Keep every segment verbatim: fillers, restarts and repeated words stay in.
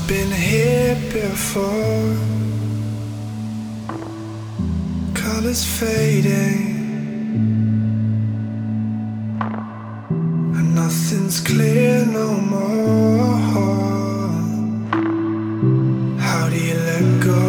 Been here before. Colors fading and nothing's clear no more. How do you let go?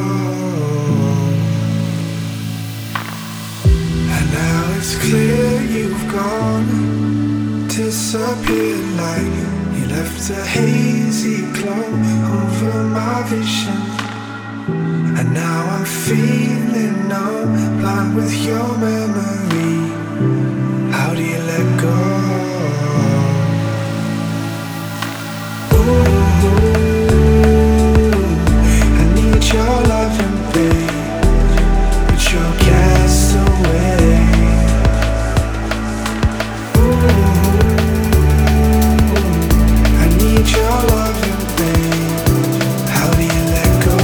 And now it's clear you've gone, disappeared like you left a hazy glow over my vision. And now I'm feeling numb, blind with your memory. How do you let go? Ooh, I need your loving, babe, but you're a castaway. Ooh, I need your loving, babe. How do you let go?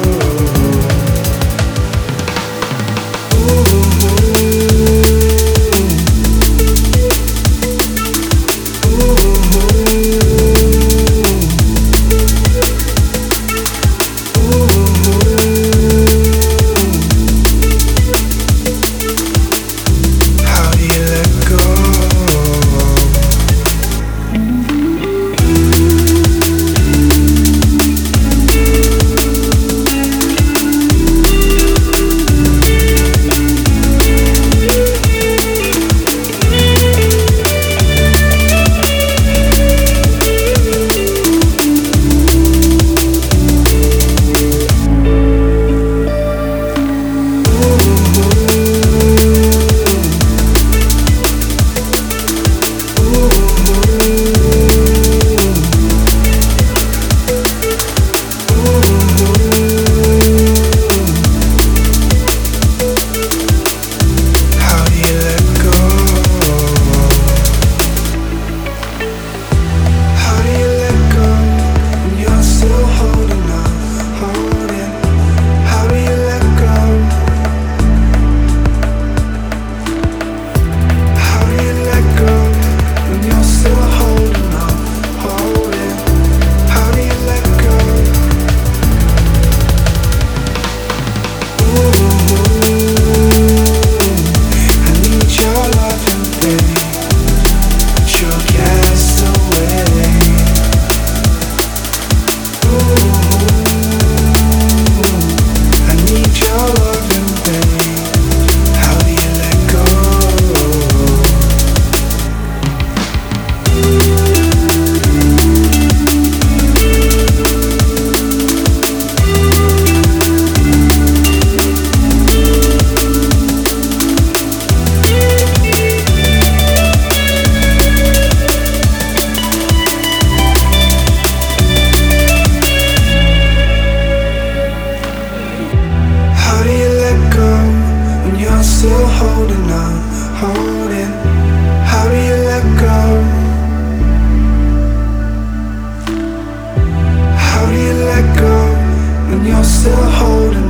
Still holding on, holding. How do you let go? How do you let go when you're still holding